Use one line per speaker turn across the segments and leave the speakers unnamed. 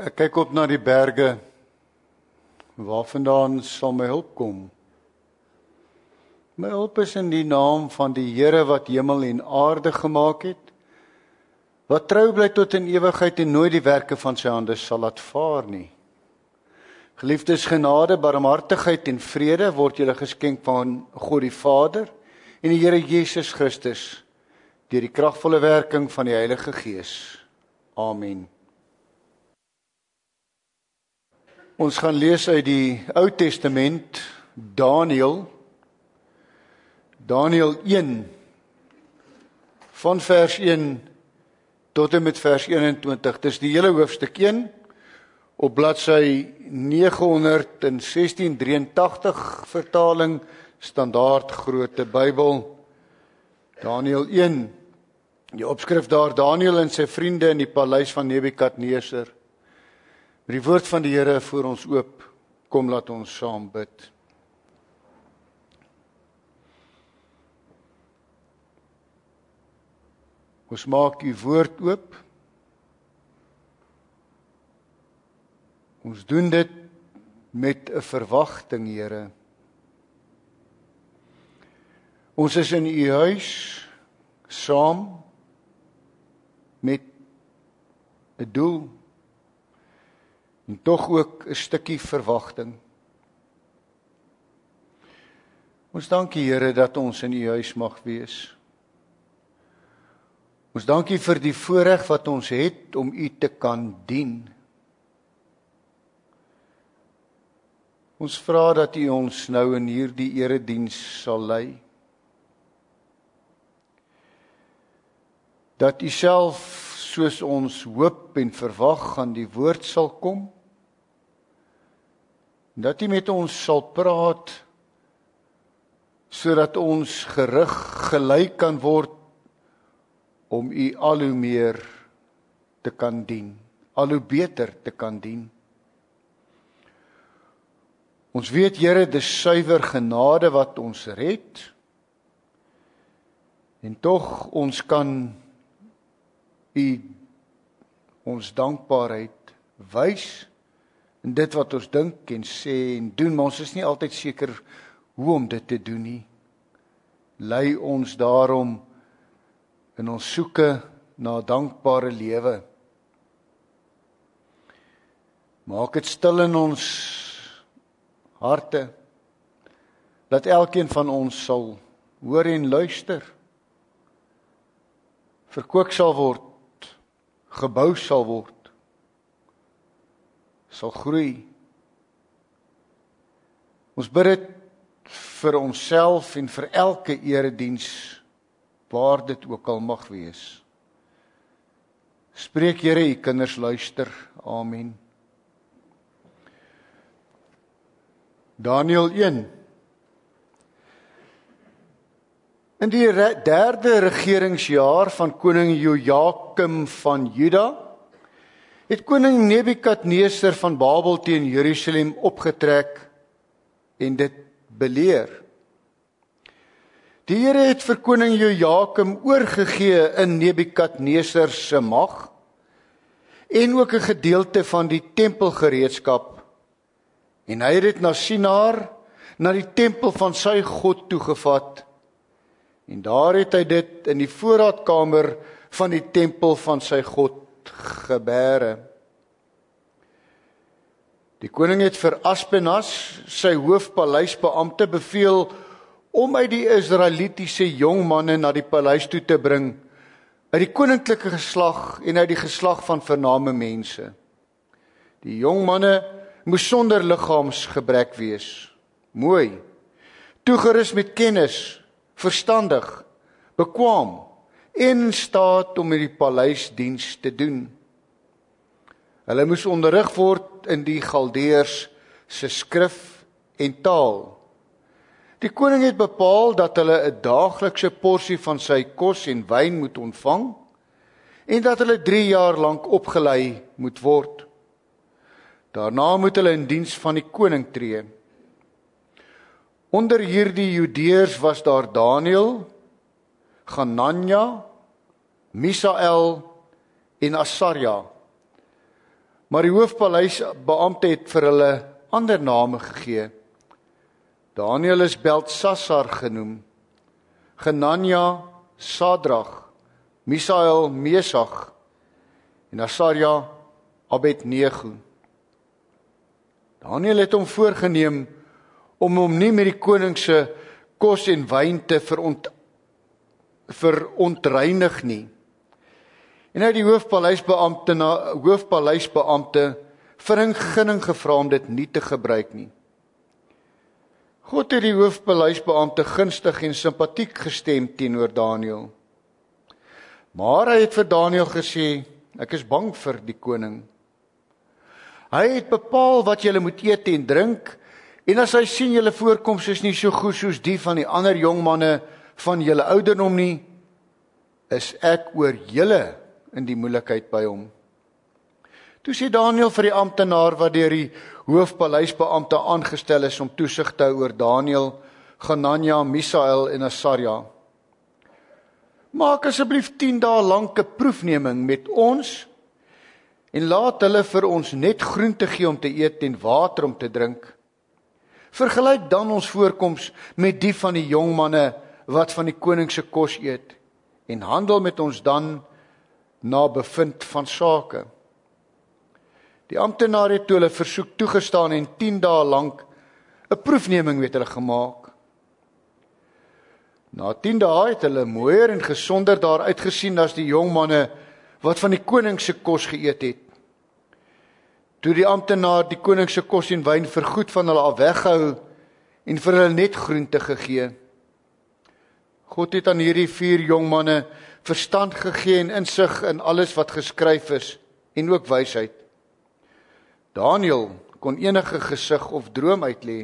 Ek kyk op na die berge, waarvandaan sal my hulp kom? My hulp is in die naam van die Here wat hemel en aarde gemaak het, wat trou bly tot in ewigheid en nooit die werke van sy hande sal laat vaar nie. Geliefdes, genade, barmhartigheid en vrede word julle geskenk van God die Vader en die Here Jesus Christus deur die kragvolle werking van die Heilige Gees. Amen. Ons gaan lees uit die Ou Testament, Daniël 1, van vers 1 tot en met vers 21. Dis die hele hoofstuk 1, op bladsy 91683 vertaling, standaard grootte Bybel. Daniël 1, die opskrif daar, Daniël en sy vriende in die paleis van Nebukadneser. Met die woord van die Here voor ons oop, kom laat ons saam bid. Ons maak u woord oop. Ons doen dit met 'n verwagting, Here. Ons is in u huis saam met 'n doel en tog ook 'n stukkie verwagting. Ons dank u, Here, dat ons in u huis mag wees. Ons dank u vir die voorreg wat ons het om u te kan dien. Ons vra dat u ons nou in hierdie erediens sal lei. Dat u self, soos ons hoop en verwag, aan die woord sal kom. Dat u met ons sal praat, sodat ons gerig gelei kan word om u al hoe meer te kan dien, al hoe beter te kan dien. Ons weet, Here, dis suiwer genade wat ons red, en tog ons kan u ons dankbaarheid wys in dit wat ons dink en sê en doen, maar ons is nie altyd seker hoe om dit te doen nie. Lei ons daarom in ons soeke na dankbare lewe. Maak dit stil in ons harte, dat elkeen van ons sal hoor en luister, verkoop sal word, gebou sal word, sal groei. Ons bid dit vir onsself en vir elke erediens, waar dit ook al mag wees. Spreek, Here, u kinders luister. Amen. Daniël 1. In die derde regeringsjaar van koning Jojakim van Juda, het koning Nebukadneser van Babel teen Jerusalem opgetrek en dit beleer. Die Here het vir koning Jojakim oorgegee in Nebukadneser se mag en ook 'n gedeelte van die tempelgereedskap, en hy het dit na Sinaar, na die tempel van sy God toegevat, en daar het hy dit in die voorraadkamer van die tempel van sy God gebêre. Die koning het vir Aspenas, sy hoofpaleisbeampte, beveel om uit die Israelitiese jong manne na die paleis toe te bring, uit die koninklike geslag en uit die geslag van vername mense. Die jong manne moes sonder liggaamsgebrek wees, mooi, toegerus met kennis, verstandig, bekwaam en in staat om in die paleisdiens te doen. Hulle moes onderrig word in die Galdeërs se skrif en taal. Die koning het bepaal dat hulle 'n daaglikse porsie van sy kos en wyn moet ontvang en dat hulle 3 jaar lank opgelei moet word. Daarna moet hulle in diens van die koning tree. Onder hierdie Judeërs was daar Daniël, Hananja, Misael en Asaria. Maar die hoofpaleisbeampte het vir hulle ander name gegee. Daniel is Beltsassar genoem, Genanja, Sadrag, Misael, Mesach en Asaria, Abednego. Daniel het hom voorgeneem om hom nie met die koning se kos en wyn te verontreinig nie. En hy die hoofpaleisbeampte vergunning gevra om dit nie te gebruik nie. God het die hoofpaleisbeampte gunstig en simpatiek gestem teenoor Daniel. Maar hy het vir Daniel gesê, ek is bang vir die koning. Hy het bepaal wat julle moet eet en drink, en as hy sien julle voorkoms is nie so goed soos die van die ander jong manne van julle ouderdom nie, is ek oor julle in die moeilikheid by hom. Toe sê Daniel vir die amptenaar wat deur die hoofpaleisbeampte aangestel is om toesig te hou oor Daniel, Genanja, Misael en Asaria: maak asseblief 10 dae lank 'n proefneming met ons en laat hulle vir ons net groente gee om te eet en water om te drink. Vergelyk dan ons voorkoms met die van die jong manne wat van die koning se kos eet en handel met ons dan na bevind van sake. Die amptenaar het toe hulle versoek toegestaan en 10 dae lank 'n proefneming met hulle gemaak. Na 10 dae het hulle mooier en gesonder daar uitgesien as die jong manne wat van die koning se kos geëet het. Toe die amptenaar die koning se kos en wyn vergoed van hulle af weggehou en vir hulle net groente gegee. God het aan hierdie 4 jong manne verstand gegee en insig in alles wat geskryf is en ook wysheid. Daniel kon enige gesig of droom uitlê.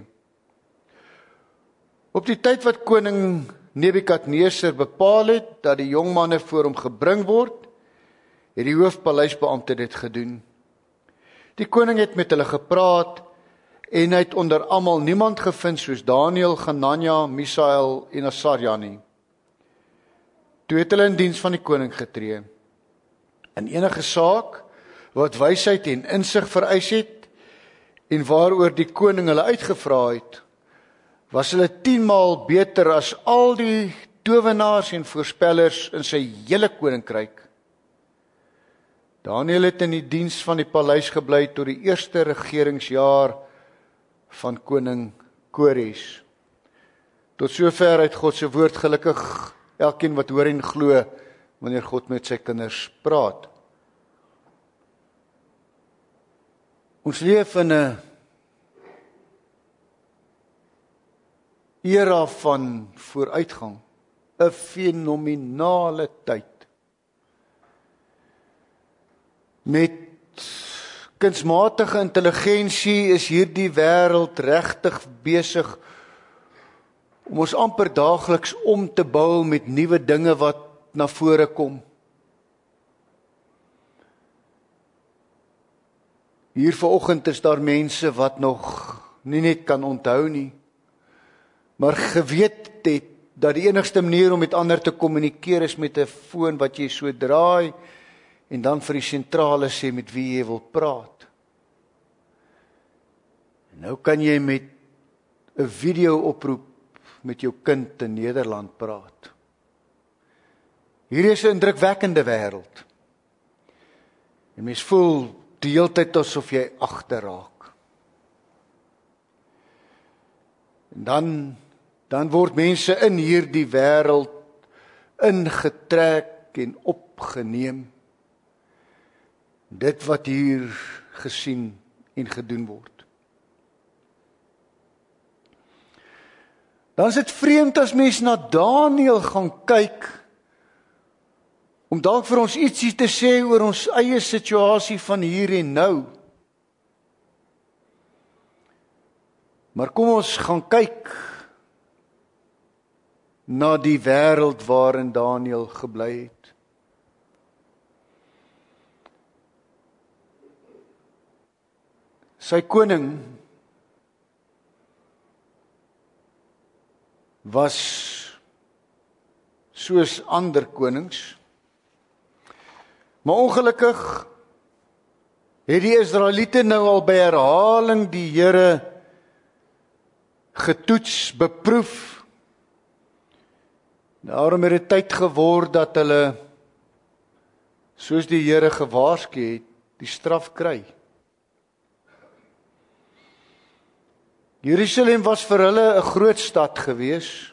Op die tyd wat koning Nebukadneser bepaal het dat die jong manne voor hom gebring word, het die hoofpaleisbeampte dit gedoen. Die koning het met hulle gepraat en hy het onder almal niemand gevind soos Daniel, Genanja, Misael en Asaria nie. Toe het hulle in diens van die koning getree. In enige saak wat wysheid en insig vereis het en waaroor die koning hulle uitgevra het, was hulle 10 maal beter as al die towenaars en voorspellers in sy hele koninkryk. Daniel het in die diens van die paleis gebly tot die eerste regeringsjaar van koning Kores. Tot sover uit God se woord, gelukkig elkeen wat hoor en glo wanneer God met sy kinders praat. Ons leef in 'n era van vooruitgang, 'n fenominale tyd. Met kunsmatige intelligensie is hierdie wêreld regtig besig om ons amper daagliks om te bou met nuwe dinge wat na vore kom. Hier vanoggend is daar mense wat nog nie net kan onthou nie, maar geweet het dat die enigste manier om met ander te kommunikeer is met 'n foon wat jy so draai en dan vir die sentrale sê met wie jy wil praat. En nou kan jy met 'n video-oproep met jou kind in Nederland praat. Hier is 'n indrukwekkende wêreld. En mens voel die hele tyd asof jy agterraak. En dan word mense in hierdie wêreld ingetrek en opgeneem. Dit wat hier gesien en gedoen word. Dan is dit vreemd as mens na Daniel gaan kyk, om dalk vir ons ietsie te sê oor ons eie situasie van hier en nou. Maar kom ons gaan kyk na die wêreld waarin Daniel gebly het. Sy koning was soos ander konings, maar ongelukkig het die Israeliete nou al by herhaling die Here getoets, beproef. Daarom het dit tyd geword dat hulle, soos die Here gewaarsku het, die straf kry. Jerusalem was vir hulle 'n groot stad gewees.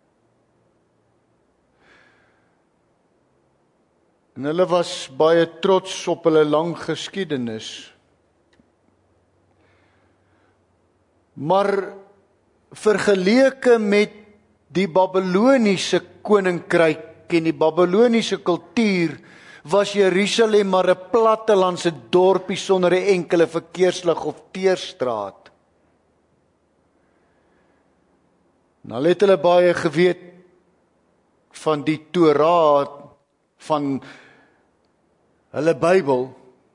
En hulle was baie trots op hulle lang geskiedenis. Maar vergeleke met die Babiloniese koninkryk en die Babiloniese kultuur, was Jerusalem maar 'n plattelandse dorpie sonder 'n enkele verkeerslig of teerstraat. Nou het hulle baie geweet van die Torah, van hulle Bybel,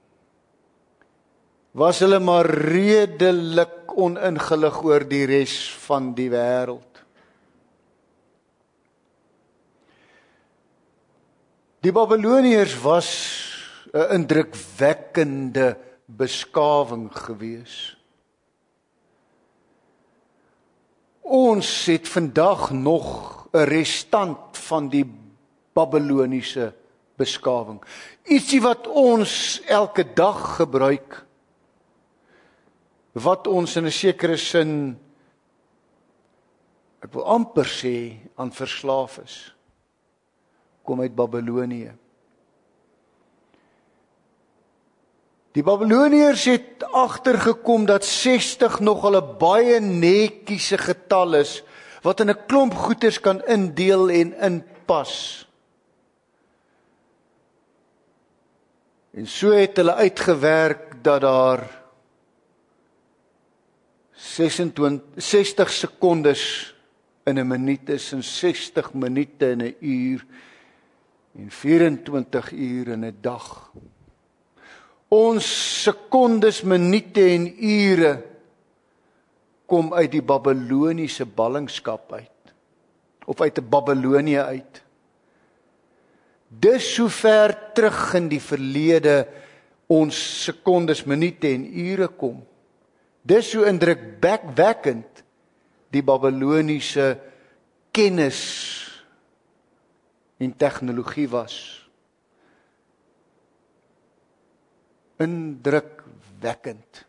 was hulle maar redelik oningelig oor die res van die wêreld. Die Babiloniërs was 'n indrukwekkende beskawing gewees. Ons het vandag nog 'n restant van die Babiloniese beskawing. Ietsie wat ons elke dag gebruik, wat ons in 'n sekere sin, ek wil amper sê, aan verslaaf is, kom uit Babilonië. Die Babiloniërs het agtergekom dat 60 nogal 'n baie netjiese getal is, wat in 'n klomp goeders kan indeel en inpas. En so het hulle uitgewerk dat daar 60 sekondes in 'n minuut is, en 60 minute in 'n uur, en 24 uur in 'n dag. Ons sekondes, minute en ure kom uit die Babiloniese ballingskap uit, of uit 'n Babilonië uit. Dis so ver terug in die verlede ons sekondes, minute en ure kom. Dis so indrukwekkend die Babiloniese kennis en tegnologie was. Indrukwekkend.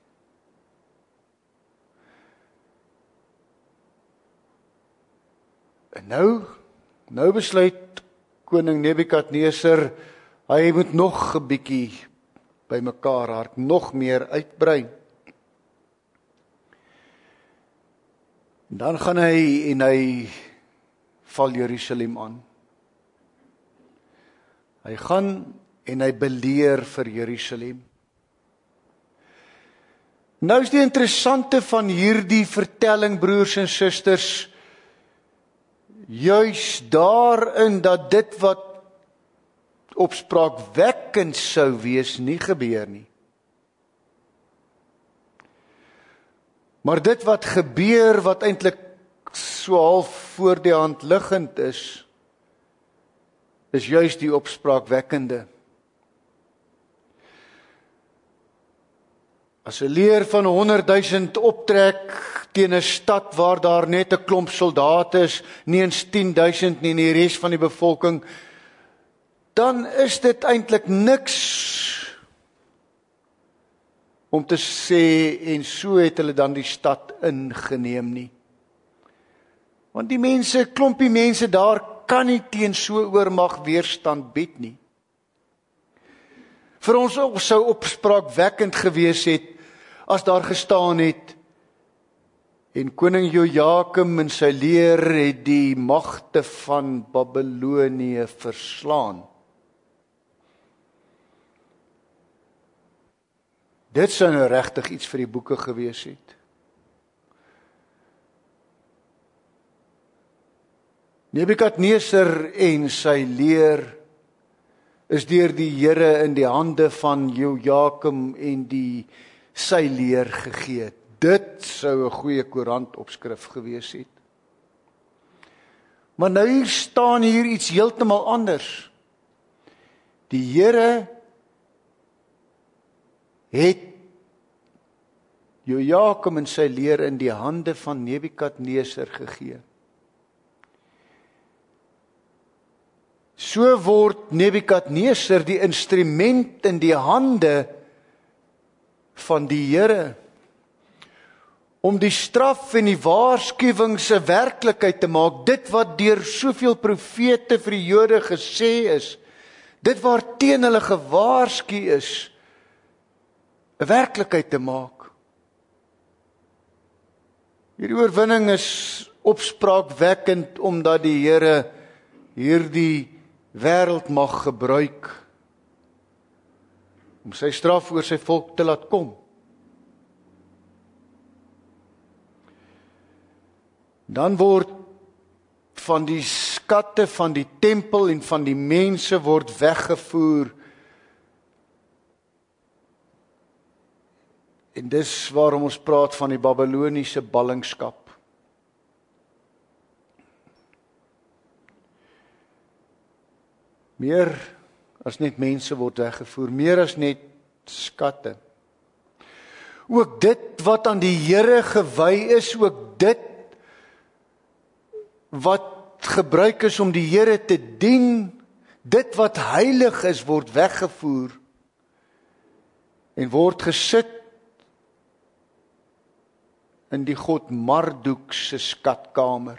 En nou besluit koning Nebukadneser, hy moet nog 'n bietjie bymekaar hark, nog meer uitbrei. En dan gaan hy en hy val Jerusalem aan. Hy gaan en hy beleer vir Jerusalem. Nou is die interessante van hierdie vertelling, broers en susters, juis daarin dat dit wat opspraakwekkend sou wees, nie gebeur nie. Maar dit wat gebeur, wat eintlik so half voor die hand liggend is juis die opspraakwekkende. As 'n leer van 100.000 optrek teen 'n stad waar daar net 'n klomp soldate is, nie eens 10.000 nie, en die res van die bevolking, dan is dit eintlik niks om te sê, en so het hulle dan die stad ingeneem nie. Want die mense, klompie mense daar, kan nie teen so oormag weerstand bied nie. Vir ons sou opspraakwekkend gewees het, as daar gestaan het, en koning Jojakim en sy leer het die magte van Babilonië verslaan. Dit sou nou regtig iets vir die boeke gewees het. Nebukadneser en sy leer is deur die Here in die hande van Jojakim en sy leer gegee. Dit sou 'n goeie koerantopskrif gewees het. Maar nou staan hier iets heeltemal anders. Die Here het Jojakim en sy leer in die hande van Nebukadneser gegee. So word Nebukadneser die instrument in die hande van die Here, om die straf en die waarskuwing se werklikheid te maak, dit wat deur soveel profete vir die Jode gesê is, dit waarteen hulle gewaarsku is, 'n werklikheid te maak. Hierdie oorwinning is opspraakwekkend, omdat die Here hierdie wêreld mag gebruik om sy straf oor sy volk te laat kom. Dan word van die skatte van die tempel en van die mense word weggevoer. En dis waarom ons praat van die Babiloniese ballingskap. Meer as net mense word weggevoer, meer as net skatte. Ook dit wat aan die Here gewy is, ook dit wat gebruik is om die Here te dien, dit wat heilig is, word weggevoer en word gesit in die god Marduk se skatkamer.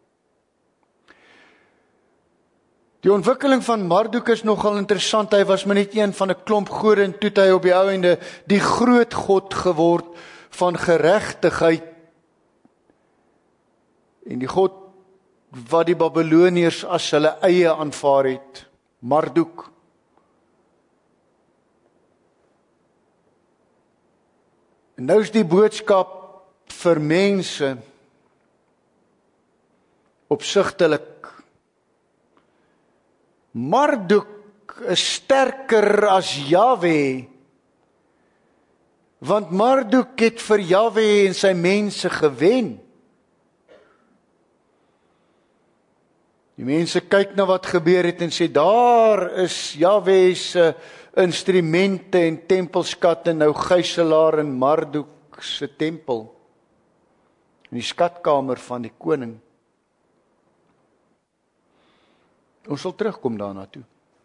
Die ontwikkeling van Marduk is nogal interessant. Hy was maar net een van 'n klomp gode, en toe het hy op die ou ende die groot god geword van geregtigheid, en die god wat die Babiloniërs as hulle eie aanvaar het, Marduk. En nou is die boodskap vir mense opsigtelik. Marduk is sterker as Jahwe, want Marduk het vir Jahwe en sy mense gewen. Die mense kyk na wat gebeur het en sê, daar is Jahwe se instrumente en tempelskatte nou gijslaar in Marduk se tempel, in die skatkamer van die koning. Ons sal terugkom daarna toe.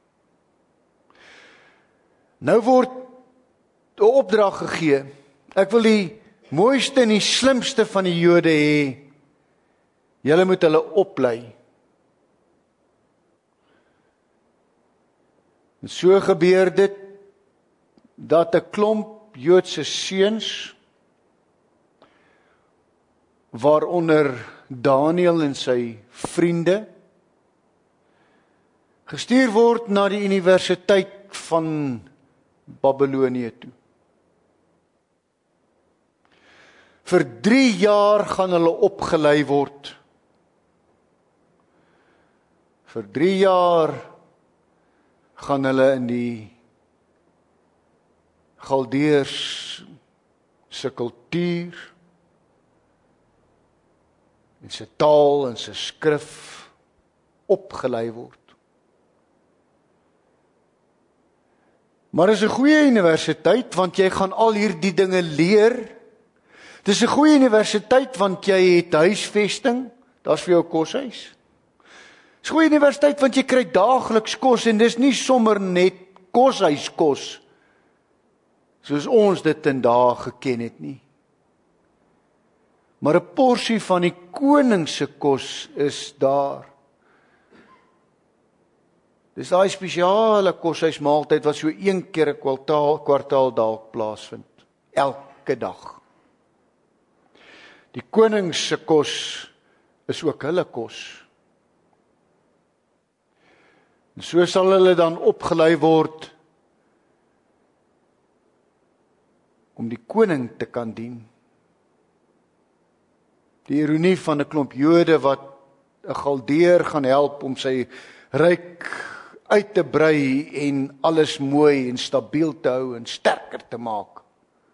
Nou word 'n opdrag gegee. Ek wil die mooiste en die slimste van die Jode hê. Julle moet hulle oplei. En so gebeur dit dat 'n klomp Joodse seuns, waaronder Daniël en sy vriende, gestuur word na die universiteit van Babilonië toe. Vir 3 jaar gaan hulle opgelei word. Vir 3 jaar gaan hulle in die Galdeërs se kultuur en sy taal en sy skrif opgelei word. Maar dit is 'n goeie universiteit, want jy gaan al hierdie dinge leer. Dit is 'n goeie universiteit, want jy het huisvesting, daar's vir jou koshuis. Dit is 'n goeie universiteit, want jy kry daagliks kos, en dis nie sommer net koshuiskos, soos ons dit in dae geken het nie. Maar 'n porsie van die koning se kos is daar. Dis daai spesiale koshuismaaltyd wat so 1 keer 'n kwartaal dalk plaasvind. Elke dag. Die koning se kos is ook hulle kos. En so sal hulle dan opgelei word om die koning te kan dien. Die ironie van 'n klomp Jode wat 'n Galdeër gaan help om sy ryk uit te brei en alles mooi en stabiel te hou en sterker te maak.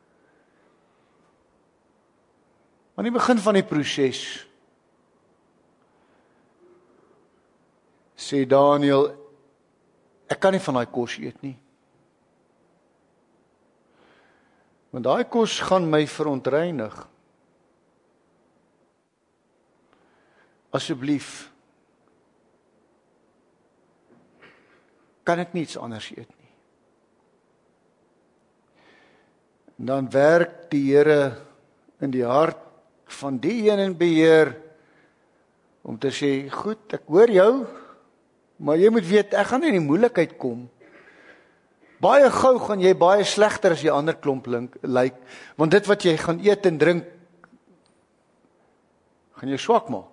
Aan die begin van die proses sê Daniël, ek kan nie van daai kos eet nie. Want daai kos gaan my verontreinig. Asseblief, kan ek niets anders eet nie. En dan werk die Here in die hart van die een in beheer, om te sê, goed, ek hoor jou, maar jy moet weet, ek gaan in die moeilikheid kom. Baie gou gaan jy baie slegter as die ander klomp lyk, want dit wat jy gaan eet en drink, gaan jy swak maak.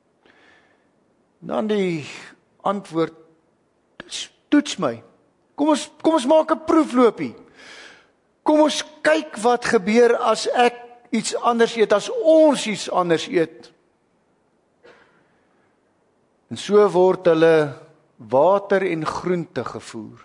Dan die antwoord, toets my. Kom ons maak 'n proefloopie. Kom ons kyk wat gebeur as ek iets anders eet, as ons iets anders eet. En so word hulle water en groente gevoer.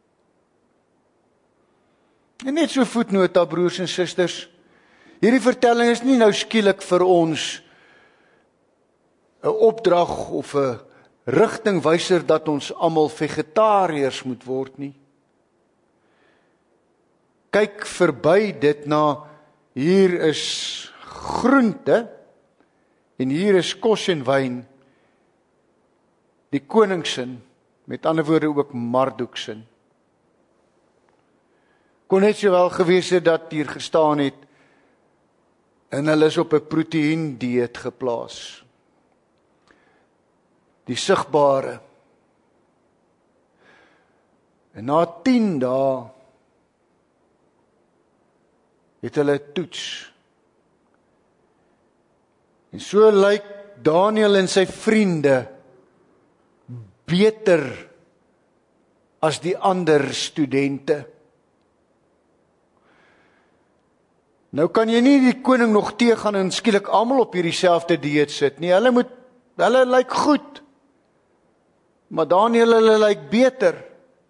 En net so voetnota, broers en susters, hierdie vertelling is nie nou skielik vir ons 'n opdrag of 'n rigtingwyser dat ons almal vegetariërs moet word nie. Kyk verby dit na, hier is groente en hier is kos en wyn, die koningssin, met ander woorde ook Marduksin. Kon net sowel gewees het dat hier gestaan het, en hulle is op 'n proteïen dieet geplaas. Die sigbare. En na 10 dae het hulle toets. En so lyk Daniël en sy vriende beter as die ander studente. Nou kan jy nie die koning nog teëgaan en skielik almal op hierdie selfde dieet sit nie. Hulle lyk goed. Maar Daniël, hulle lyk beter.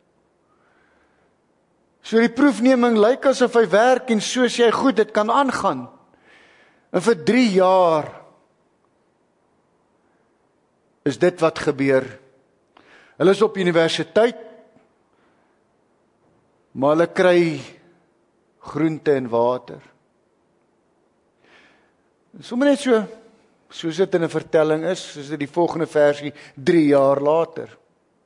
So die proefneming lyk asof hy werk en soos jy goed, dit kan aangaan. En vir 3 jaar is dit wat gebeur. Hulle is op universiteit, maar hulle kry groente en water. Sommige net so, soos dit in 'n vertelling is dit die volgende versie, 3 jaar later.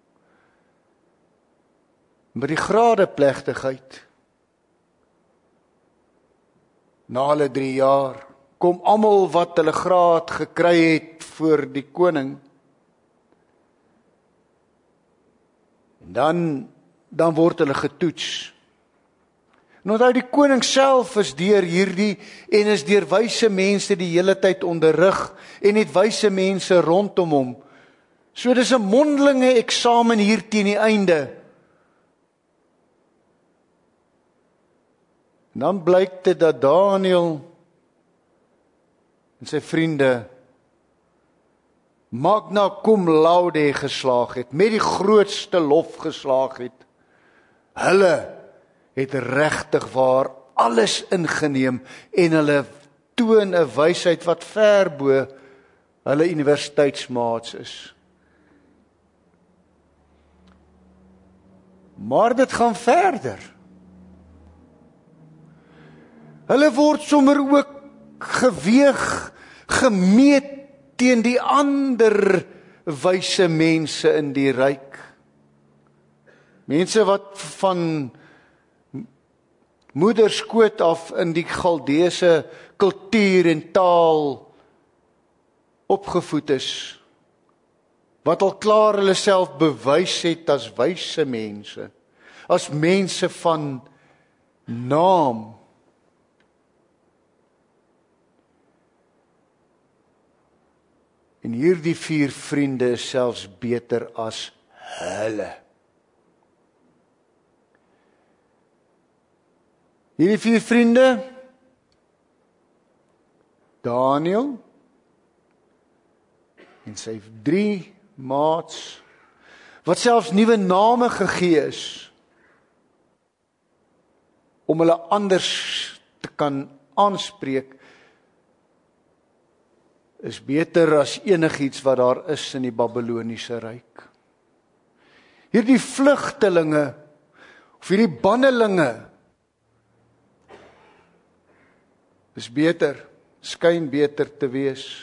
Met die gradeplegtigheid, na hulle 3 jaar, kom almal wat hulle graad gekry het voor die koning. En dan word hulle getoets. En onthou, die koning self is deur hierdie en is deur wyse mense die hele tyd onderrig en het wyse mense rondom hom. So dis 'n mondelinge eksamen hier teen die einde. En dan blyk dit dat Daniël en sy vriende magna cum laude geslaag het, met die grootste lof geslaag het. Hulle het regtig waar alles ingeneem en hulle toon 'n wysheid wat ver bo hulle universiteitsmaats is. Maar dit gaan verder. Hulle word sommer ook geweeg, gemeet teen die ander wyse mense in die ryk. Mense wat van moederskoot af in die Galdeese kultuur en taal opgevoed is, wat al klaar hulle self bewys het as wyse mense, as mense van naam. En hierdie 4 vriende is selfs beter as hulle. Hierdie 4 vriende, Daniël en sy 3 maats, wat selfs nuwe name gegee is, om hulle anders te kan aanspreek, is beter as enigiets wat daar is in die Babyloniese ryk. Hierdie vlugtelinge, of hierdie bannelinge, Dis beter, skyn beter te wees.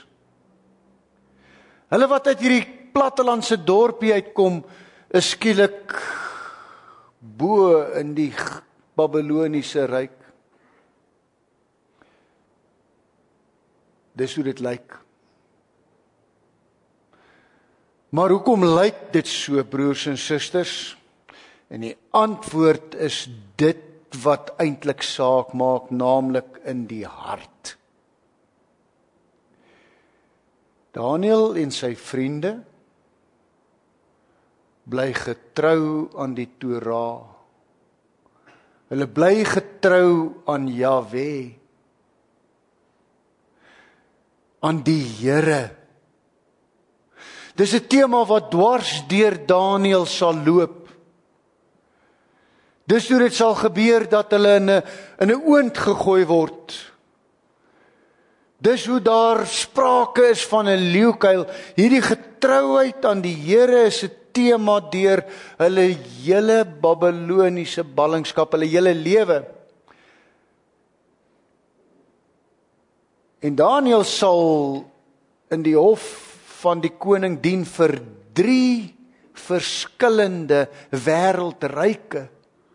Hulle wat uit hierdie plattelandse dorpie uitkom, is skielik bo in die Babyloniese ryk. Dis hoe dit lyk. Maar hoekom lyk dit so, broers en susters? En die antwoord is dit wat eintlik saak maak, naamlik in die hart. Daniël en sy vriende bly getrou aan die Torah. Hulle bly getrou aan Jahwe, aan die Here. Dis 'n tema wat dwars deur Daniël sal loop. Dis hoe dit sal gebeur dat hulle in 'n oond gegooi word. Dis hoe daar sprake is van 'n leeukuil. Hierdie getrouheid aan die Here is 'n tema deur hulle hele Babyloniese ballingskap, hulle hele lewe. En Daniël sal in die hof van die koning dien vir 3 verskillende wêreldryke.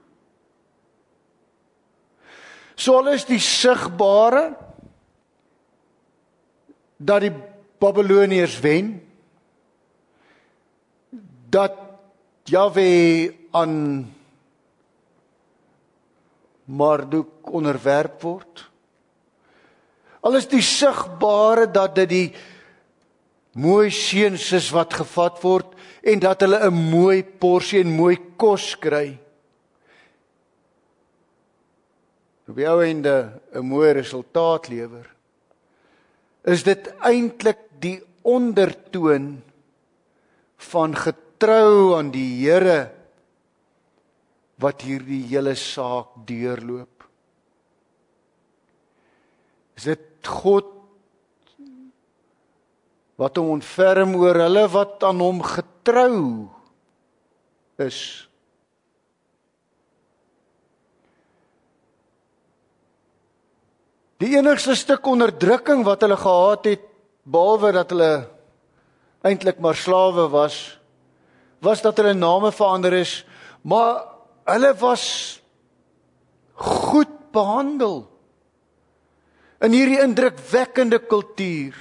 So al is die sigbare dat die Babyloniërs wen, dat Jahwe aan Marduk onderwerp word. Al is die sigbare dat dit die mooi seuns is wat gevat word en dat hulle 'n mooi porsie en mooi kos kry. Op die ou einde 'n mooi resultaat lewer. Is dit eintlik die ondertoon van getrou aan die Here wat hierdie hele saak deurloop? Is dit God wat hom ontferm oor hulle wat aan hom getrou is? Die enigste stuk onderdrukking wat hulle gehad het, behalwe dat hulle eintlik maar slawe was dat hulle name verander is, maar hulle was goed behandel in hierdie indrukwekkende kultuur.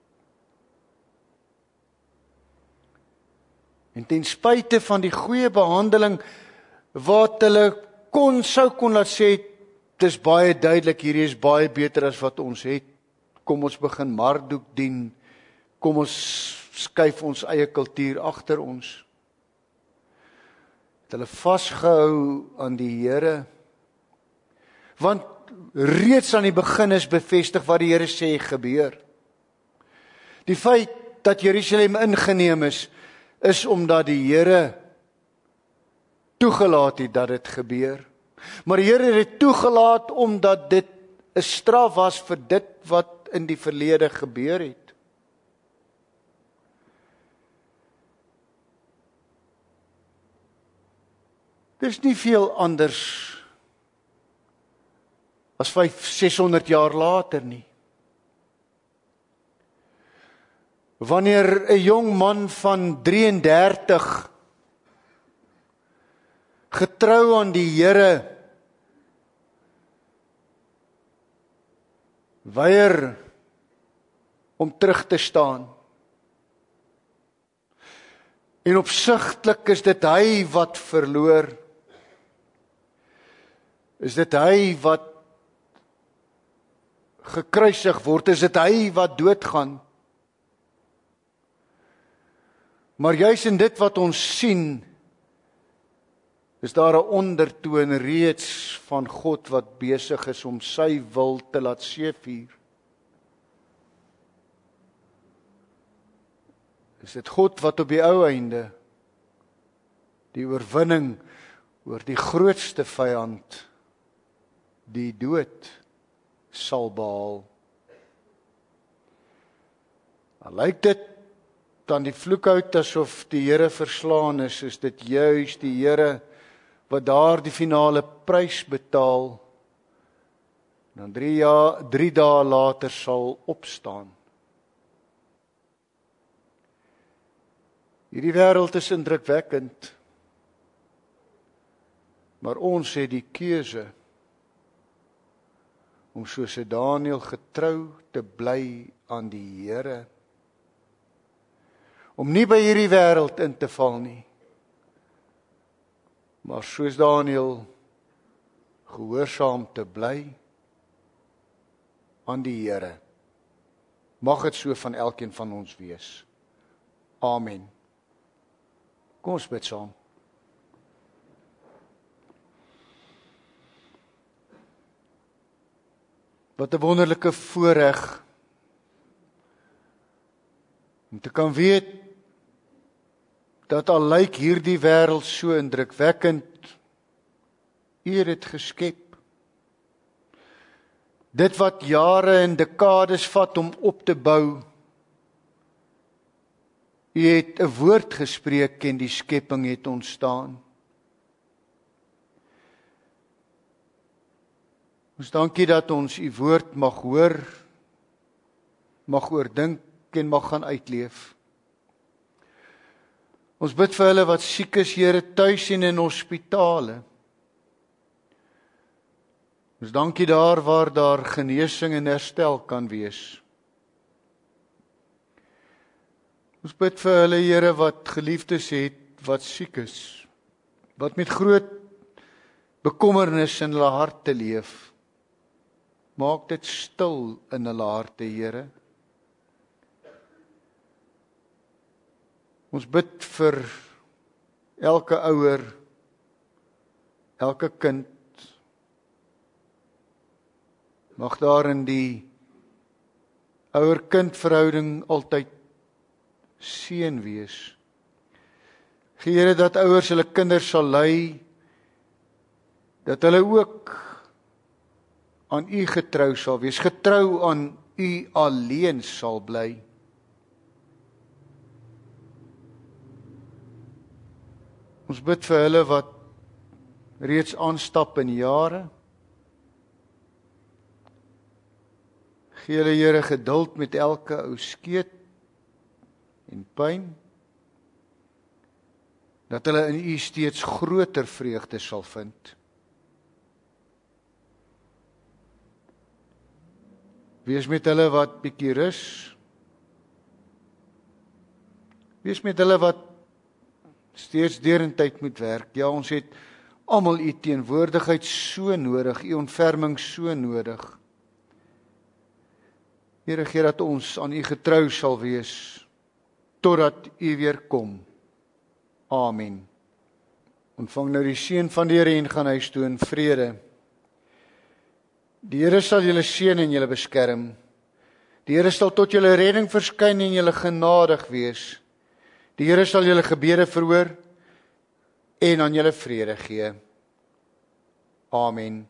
En ten spyte van die goeie behandeling wat hulle sou kon laat sê, dis baie duidelik, hierdie is baie beter as wat ons het. Kom ons begin Marduk dien. Kom ons skuif ons eie kultuur agter ons. Het hulle vasgehou aan die Here. Want reeds aan die begin is bevestig wat die Here sê gebeur. Die feit dat Jerusalem ingeneem is omdat die Here toegelaat het dat dit gebeur. Maar die Here het dit toegelaat omdat dit 'n straf was vir dit wat in die verlede gebeur het. Dis nie veel anders as 500-600 jaar later nie. Wanneer 'n jong man van 33 getrou aan die Here weier om terug te staan. En opsigtelik is dit hy wat verloor. Is dit hy wat gekruisig word? Is dit hy wat doodgaan? Maar juis in dit wat ons sien, is daar 'n ondertoon reeds van God wat besig is om sy wil te laat seëvier. Is dit God wat op die ou einde die oorwinning oor die grootste vyand, die dood, sal behaal. Dan lyk dit aan die vloekhout asof die Here verslaan is dit juis die Here wat daar die finale prys betaal, En 3 dae later sal opstaan. Hierdie wêreld is indrukwekkend, maar ons het die keuse om soos Daniël getrou te bly aan die Here, om nie by hierdie wêreld in te val nie, maar soos Daniël gehoorsaam te bly aan die Here. Mag dit so van elkeen van ons wees. Amen. Kom ons bid saam. Wat 'n wonderlike voorreg om te kan weet dat al lyk hierdie wêreld so indrukwekkend, U het dit geskep. Dit wat jare en dekades vat om op te bou, U het 'n woord gespreek en die skepping het ontstaan. Ons dankie dat ons U woord mag hoor, mag oordink en mag gaan uitleef. Ons bid vir hulle wat siek is, Here, tuis en in hospitale. Ons dankie daar waar daar genesing en herstel kan wees. Ons bid vir hulle, Here, wat geliefdes het, wat siek is, wat met groot bekommernis in hulle harte leef. Maak dit stil in hulle harte, Here. Ons bid vir elke ouer, elke kind. Mag daar in die ouer-kind verhouding altyd seën wees. Gee, Here, dat ouers hulle kinders sal lei, dat hulle ook aan U getrou sal wees, getrou aan U alleen sal bly. Ons bid vir hulle wat reeds aanstap in jare. Gee hulle, Here, geduld met elke ou skeet en pyn, dat hulle in U steeds groter vreugde sal vind. Wees met hulle wat bietjie rus. Wees met hulle wat steeds deurentyd moet werk. Ja, ons het almal U teenwoordigheid so nodig, U ontferming so nodig. Here, gee dat ons aan U getrou sal wees, totdat U weer kom. Amen. Ontvang nou die seën van die Here en gaan huis toe in vrede. Die Here sal julle seën en julle beskerm. Die Here sal tot julle redding verskyn en julle genadig wees. Die Here sal julle gebede verhoor en aan julle vrede gee. Amen.